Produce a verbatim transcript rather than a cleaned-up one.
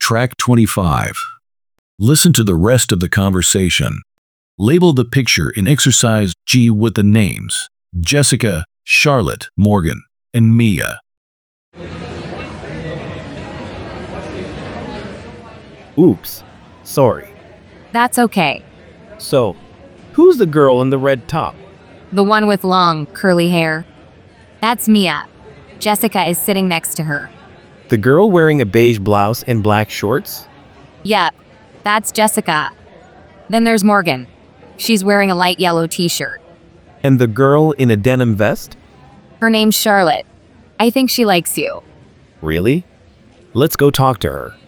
Track twenty-five. Listen to the rest of the conversation. Label the picture in exercise G with the names Jessica, Charlotte, Morgan, and Mia. Oops. Sorry. That's okay. So, who's the girl in the red top? The one with long, curly hair. That's Mia. Jessica is sitting next to her. The girl wearing a beige blouse and black shorts? Yep, that's Jessica. Then there's Morgan. She's wearing a light yellow t-shirt. And the girl in a denim vest? Her name's Charlotte. I think she likes you. Really? Let's go talk to her.